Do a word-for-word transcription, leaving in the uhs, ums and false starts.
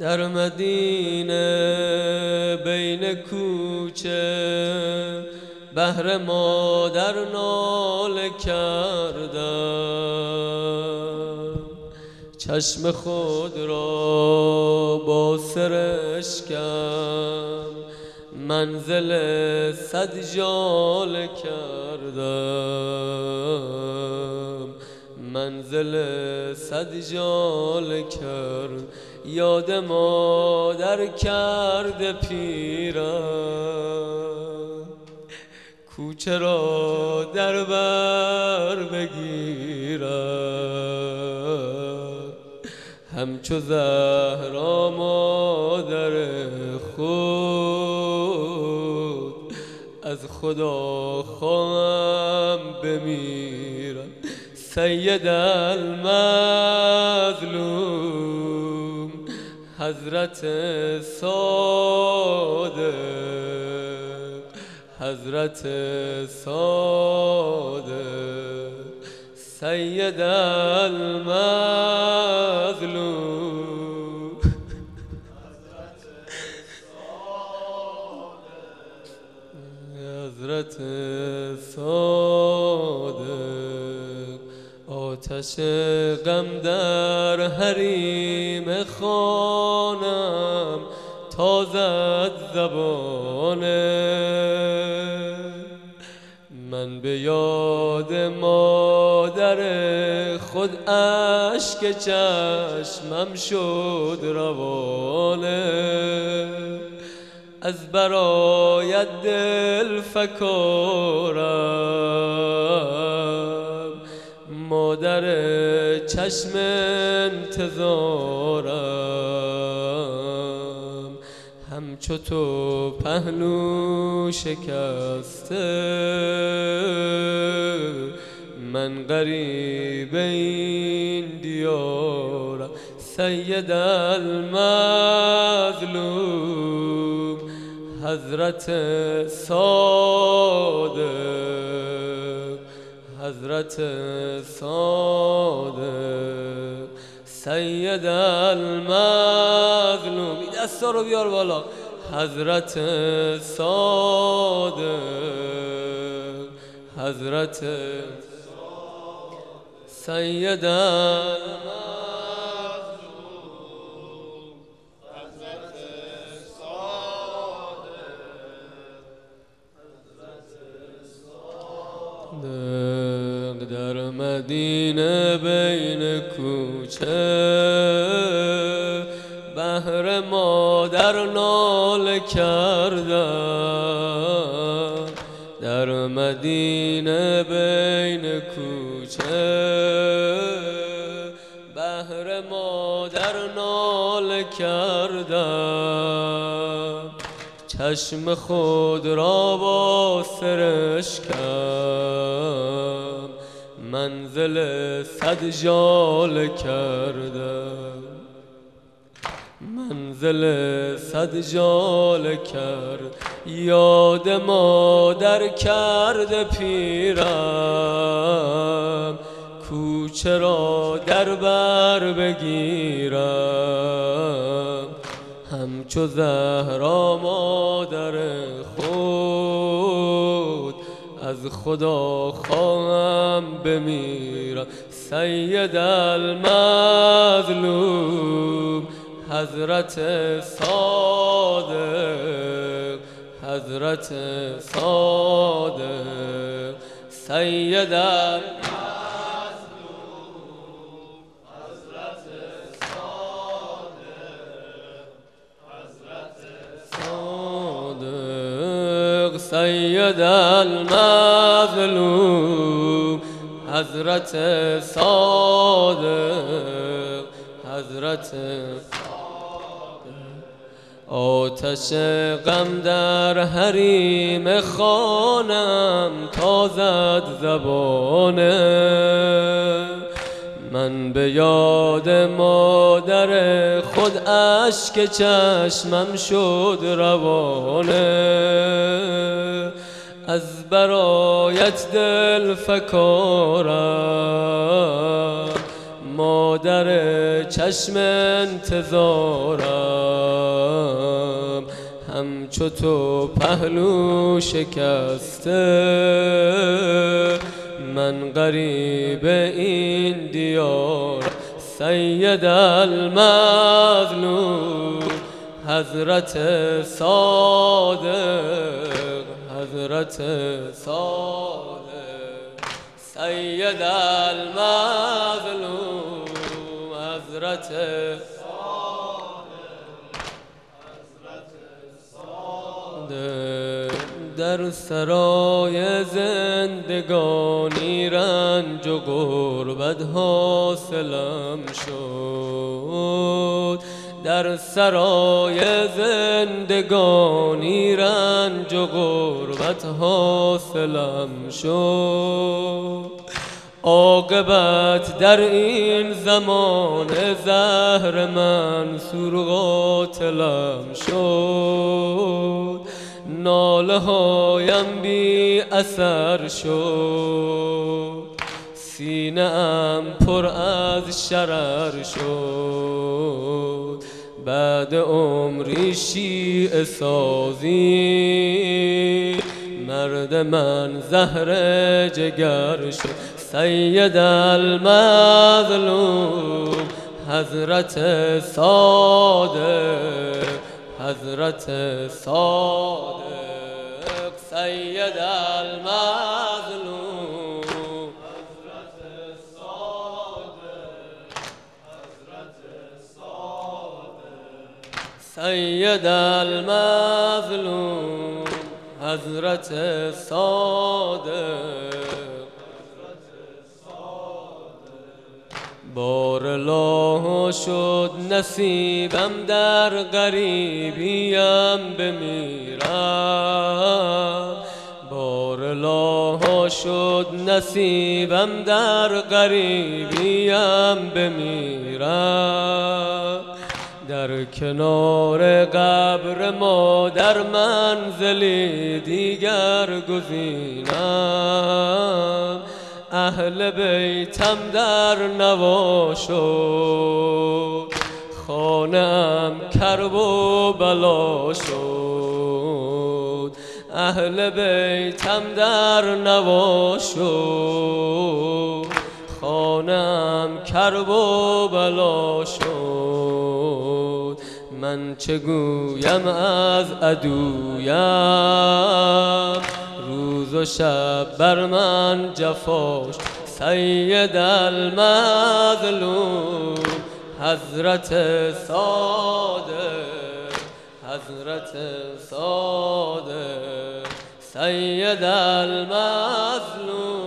در مدینه بین کوچه بهر مادر ناله کردم، چشم خود را با سرشکم منزل صد ژاله کردم، منزل صد ژاله کرد. یاد مادر کرده پیرم، کوچه را در بر بگیرم، همچو زهرا مادر خود از خدا خواهم بمیرم. سید المظلوم حضرت صادق، حضرت صادق، سید المظلوم حضرت صادق. آتش غم در حریم خانم تازد زبانه، من به یاد مادر خود اشک چشمم شد روانه. از برایت دل فکارم، مادر چشم انتظارم، همچو تو پهلو شکسته، من غریب این دیارم. سید المظلوم حضرت صادق، حضرت صادق، سید المظلوم. این دستا رو بیار بالا. حضرت صادق، حضرت سید المظلوم، حضرت صادق، حضرت صادق. در مدینه بین کوچه بهر مادر ناله کردم، در مدینه بین کوچه بهر مادر ناله کردم، چشم خود را با سرشکم منزل صد ژاله کردم، منزل صد ژاله کرد. یاد مادر کرده پیرم، کوچه را در بر بگیرم، همچو زهرا مادر خود از خدا خواهم بمیرم. سید المظلوم حضرت صادق، حضرت صادق، سید المظلوم حضرت صادق، حضرت صادق، سید المظلوم حضرت صادق، حضرت. آتش غم در حریم خانم تازد زبانه، من به یاد مادر خود اشک چشمم شد روانه. از برایت دل فکارم، مادر چشم انتظارم، همچو تو پهلو شکسته، من غریب این دیار سید المظلوم. حضرت صادق حضرت صادق سید المظلوم. حضرت در سرای زندگانی رنج و غربت حاصلم شد، در سرای زندگانی رنج و غربت حاصلم شد. عاقبت در این زمان زهر منصور قاتلم شد، ناله هایم بی اثر شد، سینه ام پر از شرر شد. بعد عمری شیعه سازی مرد من زهر جگر شد. سید المظلوم حضرت صادق حضرت صادق سید المظلوم. حضرت صادق حضرت صادق سید المظلوم. حضرت صادق بارالله شد نصیبم در غریبیم بمیرم، بارالله شد نصیبم در غریبیم بمیرم. در کنار قبر مادر منزلی دیگر گزینم، اهل بیتم در نوا شد، خانه‌ام کرب و بلا شد. اهل بیتم در نوا شد، خانه‌ام کرب و بلا شد. من چه گویم از عدویم، روز و شب بر من جفاش. سید المظلوم حضرت صادق حضرت صادق سید المظلوم.